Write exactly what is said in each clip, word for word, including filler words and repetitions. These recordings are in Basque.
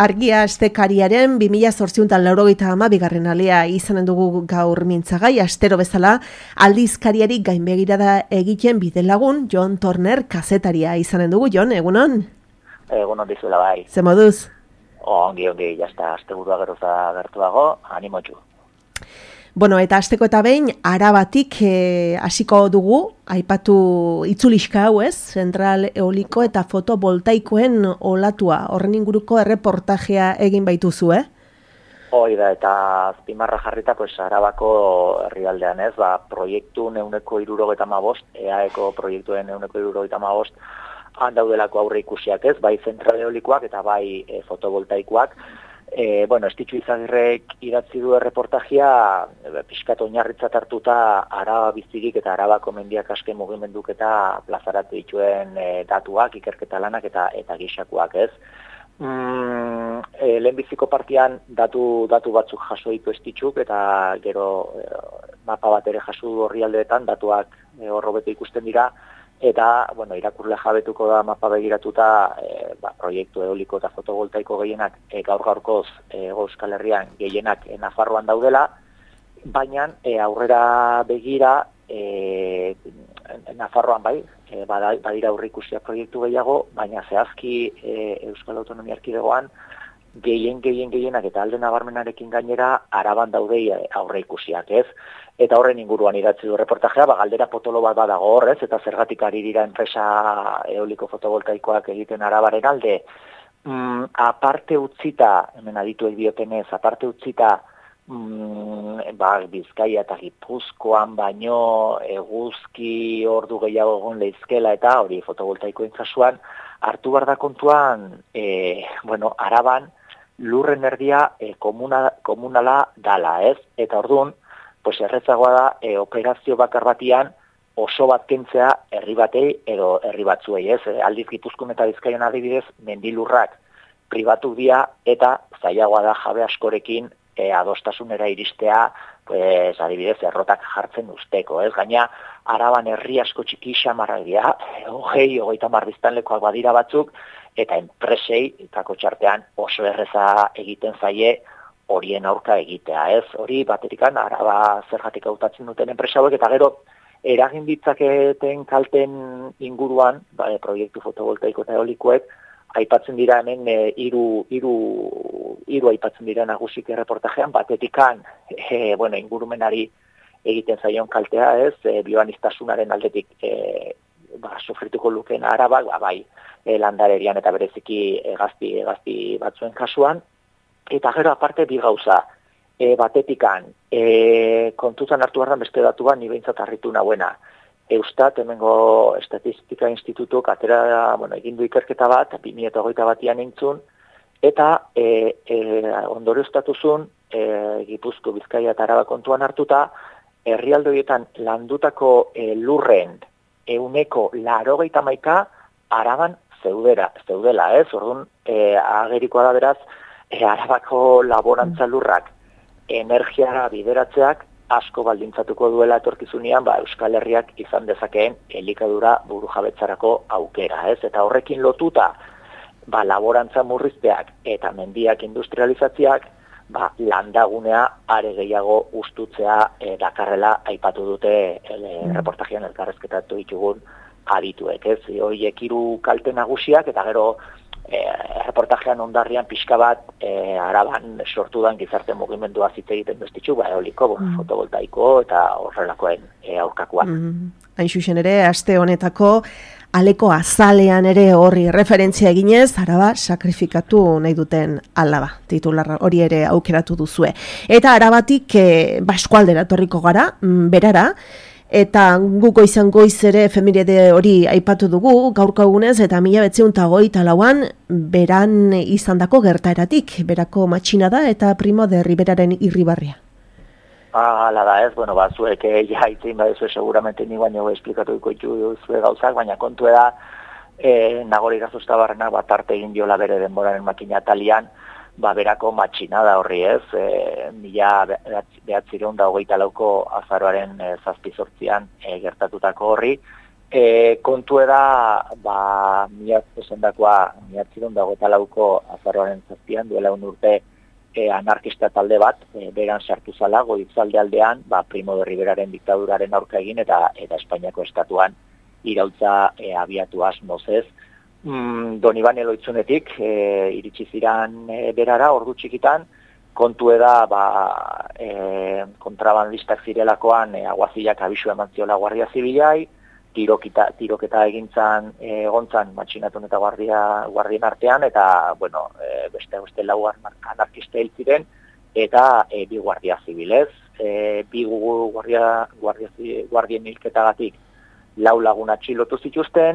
Argia astekariaren bi mila zortziehun laurogeita hamabigarren alea izanen dugu gaur mintzagai, astero bezala aldizkariari gainbegirada egiten bidelagun Jon Turner kazetaria izanen dugu. Jon, egunon? Egunon dizuela bai. Ze moduz? Ongi, ongi, jazta, asteburua geroza gertuago, animotxu. Bueno, eta asteko eta behin, Arabatik eh, hasiko dugu, aipatu itzuliska hau ez, zentral eoliko eta fotovoltaikoen olatua, horren inguruko erreportajea egin baituzu, eh? Hoi da, eta azpimarra jarrita, pues, Arabako herrialdean ez, ba, proiektu neuneko irurogeta mabost, E A Eko proiektuen neuneko irurogeta mabost, handaudelako aurre ikusiak ez, bai zentral eolikoak eta bai e, fotovoltaikoak. E, bueno, Estitxu Izagirrek idatzi du erreportajia, e, pixkat oinarritzat hartuta Araba bizirik eta Arabako mendiak aske mugimenduk eta plazaratu dituen e, datuak, ikerketa lanak eta eta gixakoak ez. Mm, e, lehenbiziko partian datu, datu batzuk jaso ditu Estitxuk eta gero e, mapa bat ere jaso du orrialdeetan, datuak e, horrobeto ikusten dira. Eta, bueno, irakurle jabetuko da mapa begiratuta e, ba, proiektu eoliko eta fotovoltaiko gehienak e, gaur gaurkoz e, Euskal Herrian gehienak e, Nafarroan daudela, baina e, aurrera begira e, Nafarroan bai, e, badira aurreikusia proiektu gehiago, baina zehazki e, Euskal Autonomia Erkidegoan gehien gehien gehienak eta alde nabarmenarekin gainera Araban daude aurreikusiak ez. Eta horren inguruan idatzi du reportajea, ba, galdera potolo bat badago horrez, eta zergatik ari dira enpresa eoliko fotovoltaikoak egiten Arabaren alde. Mm, aparte utzita, hemen adituek diotenez, aparte utzita mm, ba, Bizkaia eta Gipuzkoan baino eguzki ordu gehiago egon leizkela eta hori fotovoltaikoen kasuan, hartu behar da kontuan, e, bueno, Araban lurren erdia e, komuna, komunala dala, ez? Eta orduan, pues errezagoa da e, operazio bakar batian oso bat kentzea herri batei edo herri batzuei, ez? E, aldiz Gipuzkoan eta Bizkaian adibidez mendilurrak pribatu dira eta zailagoa da jabe askorekin e, adostasunera iristea, pues adibidez errotak jartzen usteko, ez? Gaina Araban herri asko txiki xamarrak dira, hogei, hogeita hamar biztanlekoak badira batzuk, eta enpresei eta kotxartean oso erreza egiten zaie horien aurka egitea, ez? Hori baterikan Araba zergatik hautatzen duten enpresa hauek eta gero eragin ditzaketen kalten inguruan, ba, proiektu fotovoltaiko eta eolikoek aipatzen dira hemen e, hiru hiru hiru aipatzen dira nagusik erreportajean, batetikan e, bueno, ingurumenari egiten zaion kaltea, ez? E, bioanistasunaren aldetik e, ba, sofrituko lukeen Araba, ba, bai, e, landarerian eta bereziki hegazti hegazti batzuen kasuan. Eta gero aparte bi gauza, e, batetikan, e, kontutan hartu behar beste datu bat, ni behintzat harritu nahuena. Eustat, hemengo Estatistika Institutuk atera, bueno, egin du ikerketa bat, bi mila hogeita batian eintzun, eta e, e, ondorio estatuzun, e, Gipuzko, Bizkaia eta Araba kontuan hartuta, herrialde horietan landutako e, lurren euneko laurogeita hamaika Araban zeudera, zeudela, ez? Orduan, e, agerikoa da beraz, E, Arabako laborantza lurrak energiara bideratzeak asko baldintzatuko duela etorkizunean ba, Euskal Herriak izan dezakeen elikadura burujabetzarako aukera, ez? Eta horrekin lotuta ba, laborantza murrizteak eta mendiak industrializatziak ba, landagunea are gehiago ustutzea e, dakarrela aipatu dute e, reportajean elkarrezketatu ditugun adituek, ez? Horiek hiru kalte nagusiak eta gero E, reportajean ondarrian pixka bat e, Araban sortudan gizarte mugimendua hitz egiten bestitxu, ba, eoliko, mm. fotovoltaiko eta horrelakoen e, aurkakoak. Mm. Hain xuxen ere, aste honetako aleko azalean ere horri referentzia eginez, Araba sakrifikatu nahi duten alaba, titular hori ere aukeratu duzue. Eta Arabatik e, Baskualdera torriko gara, berara, eta guko izan goiz ere efemeride hori aipatu dugu, gaurko egunez, eta mila behatziehun eta hogeita lauan beran izandako gertaeratik, berako matxina da eta Primo de Riveraren irribarria. Ah, hala da ez, bueno, ba, zuek ja itzin badezu seguramente ni baino esplikatuko ditu zue gauzak, baina kontu da, e, Nagori Gazostabarrenak bat arte egin diola bere denboraren makina talian, ba, berako matxinada horri ez, e, mila behatziehun eta hogeita lauko azaroaren e, zazpi zortzian e, gertatutako horri, E, kontu eda, ba, miat esendakoa, miat ziren dago eta lauko azaroaren zazpian, duela un urte e, anarkista talde bat, e, beran sartu zala, Goizalde aldean, ba, Primo de Riveraren diktaduraren aurka egin eta eta Espainiako estatuan irautza e, abiatu asmozez. Mm, Donibane Loitzunetik e, iritsi ziran e, berara, ordu txikitan, kontu eda ba, e, kontrabandistak zirelakoan e, aguazilak abisu eman ziola Guardia Zibilai, tirokita, tiroketa egintzan e, egontzan matxinatun eta guardia, guardien artean, eta bueno, e, beste beste lau anarkista hil ziren, eta e, bi guardia zibilez, e, bi guardia, guardia, guardien hilketagatik lau lagun atxilotu zituzten,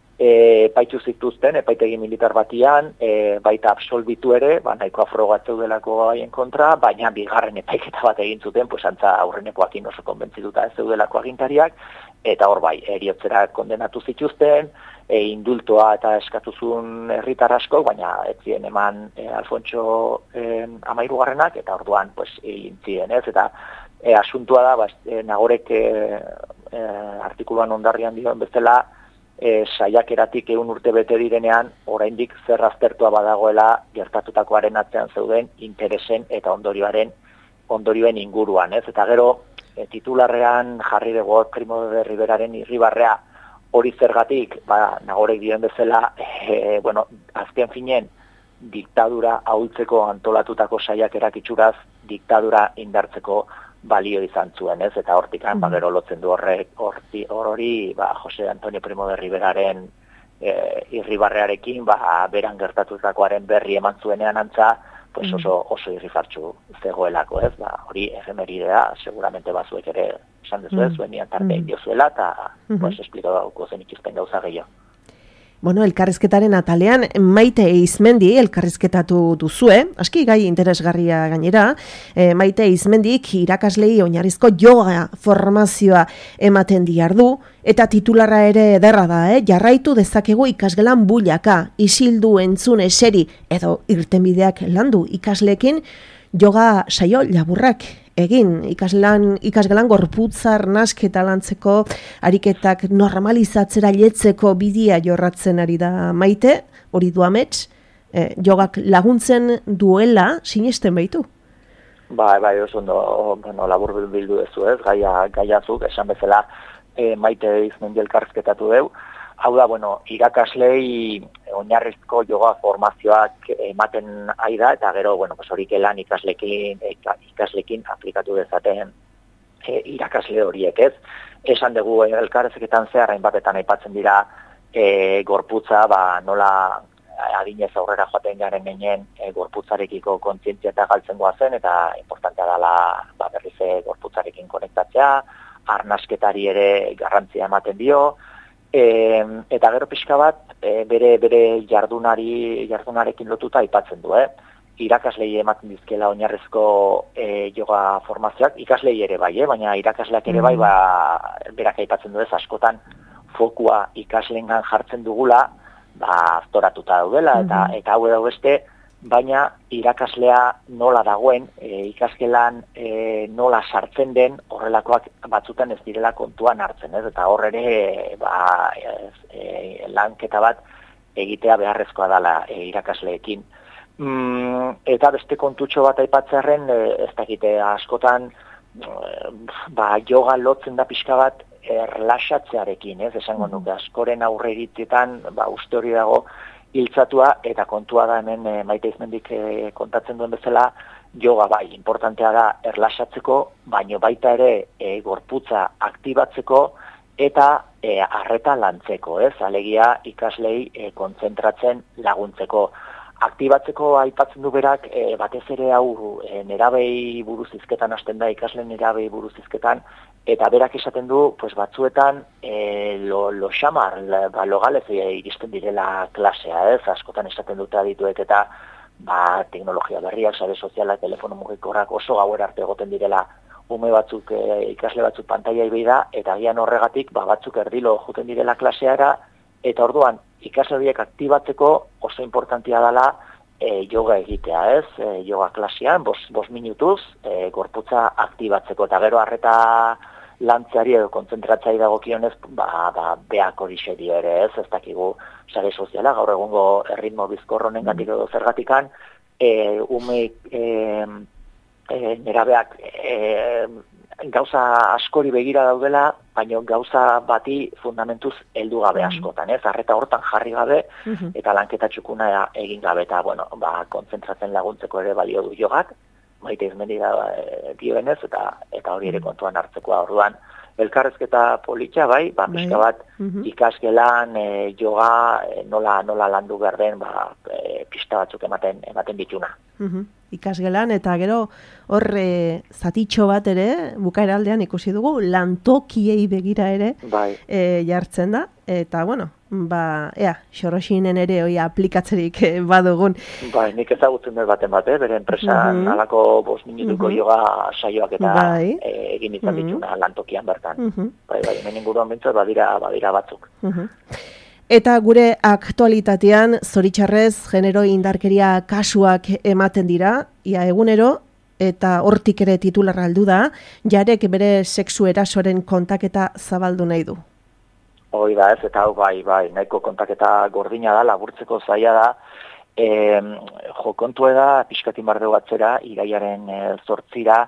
e, paitu zituzten, epaitegi militar batian, e, baita absolbitu ere, ba, nahiko afrogatzeu delako haien kontra, baina bigarren epaiketa bat egin zuten, pues antza aurrenekoakin oso konbentzituta ez zeudelako agintariak, eta hor bai, eriotzera kondenatu zituzten, e, indultoa eta eskatuzun herritar asko, baina ez ziren eman e, Alfontso e, amairugarrenak, eta orduan pues, egin ziren ez, eta e, asuntua da, ba, e, Nagorek e, e, artikuluan ondarrian dioen bezala, e, saiakeratik ehun urte bete direnean, oraindik zer aztertua badagoela gertatutakoaren atzean zeuden interesen eta ondorioaren ondorioen inguruan, ez? Eta gero, e, titularrean jarri dugu Primo de Riveraren irribarrea hori zergatik, ba, Nagorek dioen bezala, e, bueno, azken finen, diktadura ahultzeko antolatutako saiakerak itxuraz, diktadura indartzeko balio izan zuen, ez? Eta hortikan, mm. ba, gero lotzen du horrek, horti, hor hori, ba, Jose Antonio Primo de Riveraren e, irribarrearekin, ba, beran gertatutakoaren berri eman zuenean antza, pues oso, oso irrifartxu zegoelako, ez? Ba, hori efemeridea, seguramente bazuek ere esan dezu ez, zuen nian tarte mm. diozuela, eta mm-hmm. pues, espliko dauko zen ikizten gauza gehiago. Bueno, elkarrizketaren atalean Maite Izmendi elkarrizketatu duzue, aski gai interesgarria gainera, e, Maite Izmendik irakaslei oinarrizko yoga formazioa ematen diardu, eta titularra ere ederra da, eh? Jarraitu dezakegu ikasgelan bulaka, isildu entzun eseri, edo irtenbideak landu ikasleekin, yoga saio laburrak egin, ikaslan, ikasgelan gorputzar nasketa lantzeko, ariketak normalizatzera letzeko bidia jorratzen ari da Maite, hori du amets, eh, jogak laguntzen duela sinesten baitu. Bai, bai, oso ondo, bueno, labur bildu dezu ez, gaia, gaiazuk, esan bezala e, Maite Izmendi elkarrizketatu deu. Hau da, bueno, irakaslei oinarrizko yoga formazioak ematen ari da, eta gero, bueno, pues hori kelan ikaslekin, ikaslekin aplikatu dezaten e, irakasle horiek, ez? Esan dugu elkarrizketan zehar hainbatetan aipatzen dira e, gorputza, ba, nola adinez aurrera joaten garen ginen e, gorputzarekiko kontzientzia eta galtzen goazen, eta importantea dela ba, berriz gorputzarekin konektatzea, arnasketari ere garrantzia ematen dio, E, eta gero pixka bat e, bere bere jardunari jardunarekin lotuta aipatzen du, eh? Irakaslei ematen dizkela oinarrizko e, yoga formazioak, ikaslei ere bai, eh? Baina irakasleak ere bai, ba, berak aipatzen du ez, askotan fokua ikaslengan jartzen dugula, ba, aztoratuta daudela, eta, eta hau edo beste, baina irakaslea nola dagoen, e, ikasgelan e, nola sartzen den, horrelakoak batzutan ez direla kontuan hartzen, ez? Eta hor ere ba, e, lanketa bat egitea beharrezkoa dela e, irakasleekin. Mm, eta beste kontutxo bat aipatzearren, e, ez dakite askotan e, ba, yoga lotzen da pixka bat erlaxatzearekin, ez? Esango nuke askoren aurreritietan, ba, uste hori dago, hiltzatua, eta kontua da hemen e, Maite Izmendik e, kontatzen duen bezala, yoga bai, importantea da erlaxatzeko, baino baita ere e, gorputza aktibatzeko eta e, arreta lantzeko, ez? Alegia ikaslei e, kontzentratzen laguntzeko. Aktibatzeko aipatzen du berak, e, batez ere hau e, nerabei buruz hizketan hasten da, ikasle nerabei buruz hizketan, eta berak esaten du, pues batzuetan e, lo, lo xamar, ba, logalez e, iristen direla klasea, ez? Askotan esaten dute adituek eta ba, teknologia berriak, sare sozialak, telefono mugikorrak oso gauera arte egoten direla ume batzuk, e, ikasle batzuk pantailai beida, eta agian horregatik ba, batzuk erdilo juten direla klaseara, eta orduan ikasle horiek aktibatzeko oso importantia dela e, yoga egitea, ez? E, yoga klasean, bos, bos minutuz, e, gorputza aktibatzeko, eta gero arreta lantzeari edo kontzentratzai dagokionez, ba, ba, beak hori dio ere ez, ez dakigu sare soziala, gaur egungo erritmo bizkor honengatik edo zergatikan, e, ume e, e, nerabeak e, gauza askori begira daudela, baina gauza bati fundamentuz heldu gabe askotan, ez? Arreta hortan jarri gabe eta lanketa txukuna egin gabe eta, bueno, ba, kontzentratzen laguntzeko ere balio du jogak, Maite Izmendi da e, dioenez eta eta hori ere kontuan hartzekoa orduan. Elkarrezketa politxa, bai, ba, pixka bat ikasgelan, e, joga, e, nola, nola landu behar den, ba, e, pista batzuk ematen, ematen bituna. Uh-huh. Ikasgelan, eta gero hor e, zatitxo bat ere, bukaeraldean ikusi dugu, lantokiei begira ere bai. e, jartzen da, eta bueno, ba, ea, xoroxinen ere hoi aplikatzerik e, badugun. Bai, nik ezagutzen dut baten bate, bere enpresan uh-huh. alako bost minutuko uh-huh. joga saioak eta bai. e, egin izan uh-huh. dituna lantokian bertan. Uh-huh. Bai, bai, hemen inguruan bintzat badira, badira batzuk. Uh-huh. Eta gure aktualitatean, zoritxarrez, genero indarkeria kasuak ematen dira, ia egunero, eta hortik ere titularra aldu da, Jarek bere sexu erasoren kontaketa zabaldu nahi du. Hoi da ez, eta hau bai, bai, nahiko kontaketa gordina da, laburtzeko zaila da, e, jokontu da, pixkatin bardu batzera, iraiaren e, zortzira,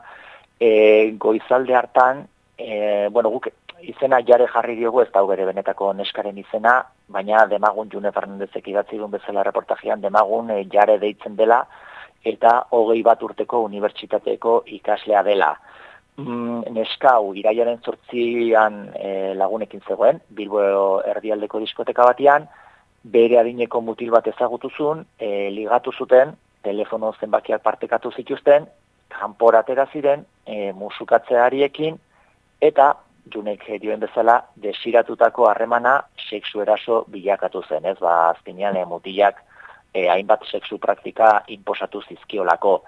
e, goizalde hartan, e, bueno, guk izena Jare jarri diogu, ez da bere benetako neskaren izena, baina Demagun June Fernandezek idatzi duen bezala reportajean, Demagun e, Jare deitzen dela, eta hogei bat urteko unibertsitateko ikaslea dela. Mm, neskau, iraiaren zortzian e, lagunekin zegoen, Bilbo erdialdeko diskoteka batian, bere adineko mutil bat ezagutuzun, e, ligatu zuten, telefono zenbakiak partekatu zituzten, kanporatera ziren, e, musukatzeariekin, eta Junek dioen bezala, desiratutako harremana sexu eraso bilakatu zen, ez, ba, azkenean e, mutilak e, hainbat sexu praktika inposatu zizkiolako.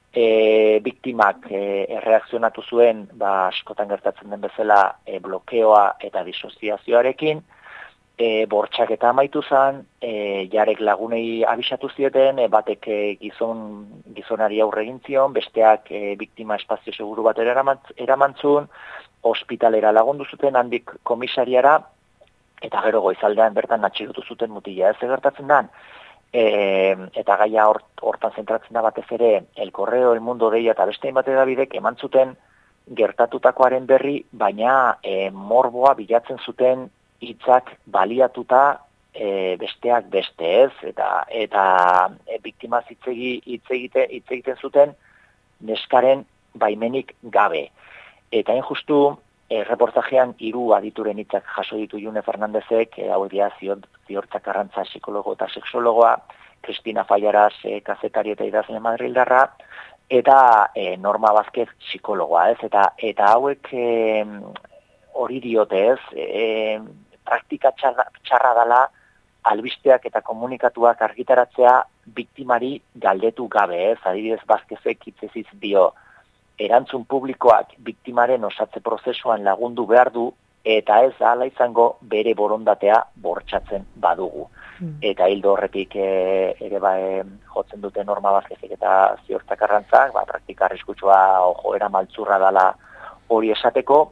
E, biktimak e, erreakzionatu zuen, ba, askotan gertatzen den bezala, e, blokeoa eta disoziazioarekin, e, bortxak eta amaitu zen, e, Jarek lagunei abisatu zieten, e, batek e, gizon, gizonari aurre egin zion, besteak e, biktima espazio seguru bat eramantzun, ospitalera lagundu zuten, handik komisariara, eta gero goizaldean bertan atxilotu zuten mutila. Ez gertatzen dan, e, eta gaia hort, hortan zentratzen da batez ere, El Correo, El Mundo deia eta beste hainbat edabidek eman zuten gertatutakoaren berri, baina e, morboa bilatzen zuten hitzak baliatuta e, besteak beste, ez? Eta, eta e, biktima hitzegi hitz egite, hitz egiten zuten neskaren baimenik gabe. Eta hain justu, e, reportajean hiru adituren hitzak jaso ditu June Fernandezek, e, hau dira Ziortzak Arrantza psikologo eta sexologoa, Cristina Fallaras e, kazetari eta idazle madrildarra, eta e, Norma Vázquez psikologoa, ez? Eta, eta hauek e, hori diote, ez? E, praktika txarra, txarra dela albisteak eta komunikatuak argitaratzea biktimari galdetu gabe, ez? Adibidez Vázquezek hitzeziz dio, erantzun publikoak biktimaren osatze prozesuan lagundu behar du, eta ez da hala izango bere borondatea bortxatzen badugu. Mm. Eta hildo horretik e, ere ba, e, jotzen dute Norma Vázquezek eta Ziortzak Arrantzak, ba, praktika arriskutsua joera maltzurra dela hori esateko,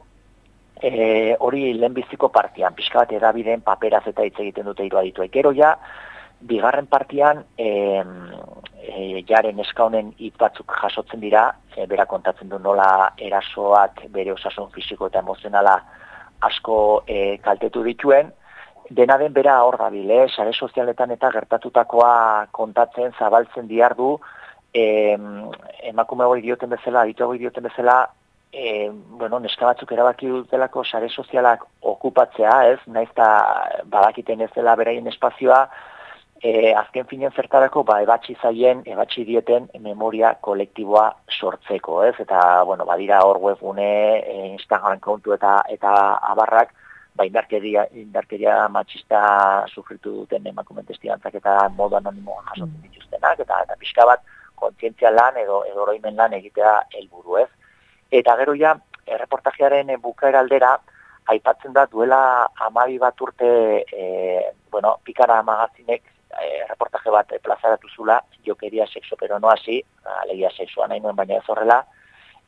e, hori lehenbiziko partian, pixka bat edabideen paperaz eta hitz egiten dute hiru adituek. Gero ja, bigarren partian, e, e, Jaren neska honen hitz batzuk jasotzen dira, e, bera kontatzen du nola erasoak bere osasun fisiko eta emozionala asko e, kaltetu dituen, dena den bera hor dabil, eh? Sare sozialetan eta gertatutakoa kontatzen, zabaltzen diar du, e, emakume hori dioten bezala, aditu hori dioten bezala, e, bueno, neska batzuk erabaki dutelako sare sozialak okupatzea, ez? Naiz eta badakiten ez dela beraien espazioa, E, azken finen zertarako, ba, ebatzi zaien, ebatzi dieten memoria kolektiboa sortzeko, ez? Eta, bueno, badira hor webgune, e, Instagram kontu eta eta abarrak, ba, indarkeria, indarkeria matxista sufritu duten emakume testigantzak eta modu anonimoan jasotzen dituztenak, eta, eta pixka bat kontzientzia lan edo, edo oroimen lan egitea helburu, ez? Eta gero ja, erreportajearen bukaera aldera, aipatzen da duela hamabi bat urte, e, bueno, Pikara magazinek E, reportaje bat e, plazaratu zula, jokeria sexo pero no hasi, alegia sexua nahi nuen baina ez horrela,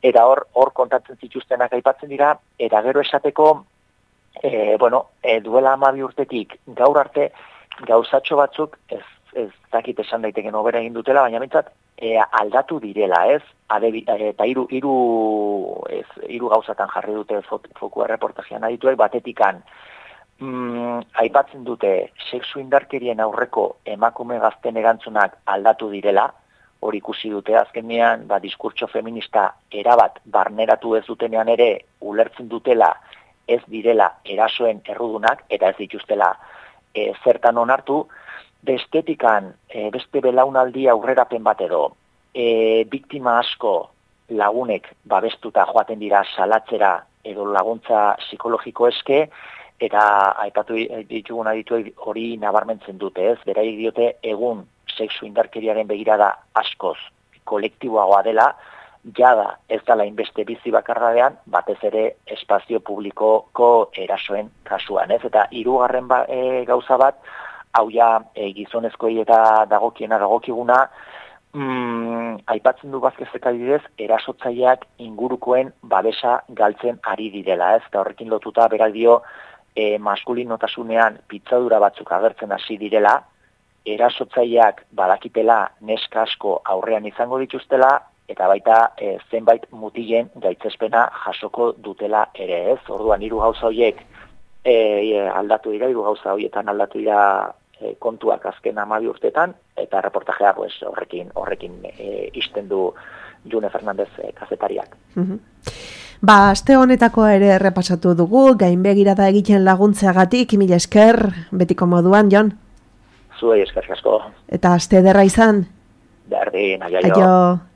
eta hor hor kontatzen zituztenak aipatzen dira, eta gero esateko, e, bueno, e, duela hamabi urtetik gaur arte gauzatxo batzuk, ez, ez dakit esan daiteken hobera egin dutela, baina bintzat, e, aldatu direla, ez? Adebi, eta hiru hiru ez hiru gauzatan jarri dute fokua reportajean adituek, batetikan mm, aipatzen dute sexu indarkerien aurreko emakume gazten erantzunak aldatu direla, hori ikusi dute azkenean, ba, diskurtso feminista erabat barneratu ez dutenean ere ulertzen dutela ez direla erasoen errudunak, eta ez dituztela e, zertan onartu, bestetikan, e, beste belaunaldi aurrerapen bat edo, e, biktima asko lagunek babestuta joaten dira salatzera edo laguntza psikologiko eske, eta aipatu ditugun aditu hori nabarmentzen dute, ez? Beraiek diote egun sexu indarkeriaren begirada askoz kolektiboagoa dela, jada ez dela inbeste bizi bakarradean, batez ere espazio publikoko erasoen kasuan, ez? Eta hirugarren ba, e, gauza bat, hau ja e, gizonezkoi eta dagokiena dagokiguna, mm, aipatzen du Vázquezek adibidez, erasotzaileak ingurukoen babesa galtzen ari direla, ez? Eta horrekin lotuta berak dio e, maskulinotasunean pitzadura batzuk agertzen hasi direla, erasotzaileak badakitela neska asko aurrean izango dituztela, eta baita e, zenbait mutilen gaitzespena jasoko dutela ere, ez? Orduan hiru gauza horiek e, aldatu dira, hiru gauza horietan aldatu dira e, kontuak azken hamabi urtetan, eta reportajea pues, horrekin horrekin e, isten du June Fernandez e, kazetariak. Mm-hmm. Ba, aste honetako ere errepasatu dugu, gainbegirada egiten laguntzeagatik, mila esker, betiko moduan, Jon? Zuei esker asko. Eta aste ederra izan? Berdin, aio. Aio.